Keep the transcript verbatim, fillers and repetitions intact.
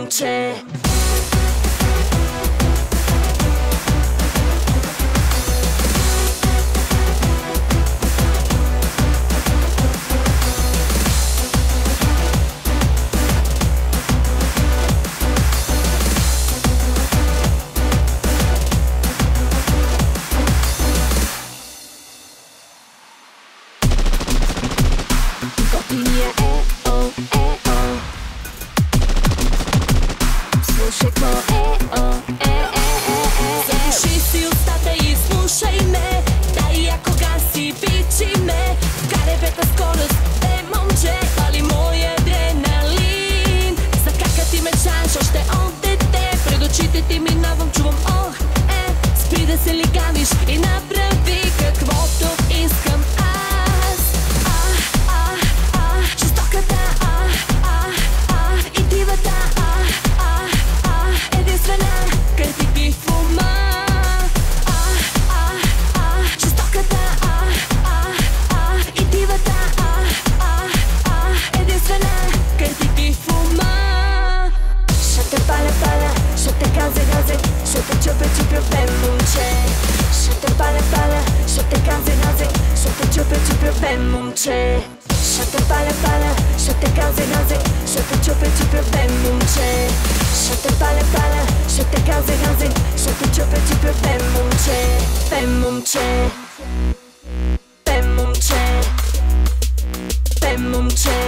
момче. Запиши си устата и слушай ме. Дай ако гаси, бичи ме. Карай пета скорост, е момче, пали мой адреналин. За кака ти мечтаеш още от дете. Пред очите ти минавам, чувам ох, е. Спри да се лигавиш и направи каквото искам аз. А, а, а, жестоката, а, а, а, и дивата, а, а, а, единствена, картинки в ума. А, а, а, жестоката, а, а, а, и дивата, а, а, а, единствена, картинки в ума. Ще те паля, паля, ще те газя, газя, ще те чупя, чупя, бе момче. Ще те паля, паля, ще те газя, газя, ще те чупя, чупя, бе момче. Ще те паля, паля, ще те газя, газя, ще те чупя, чупя, бе момче. Ще те паля, паля, ще те газя, газя, ще те чупя, чупя, бе момче. Бе момче, бе момче, бе момче.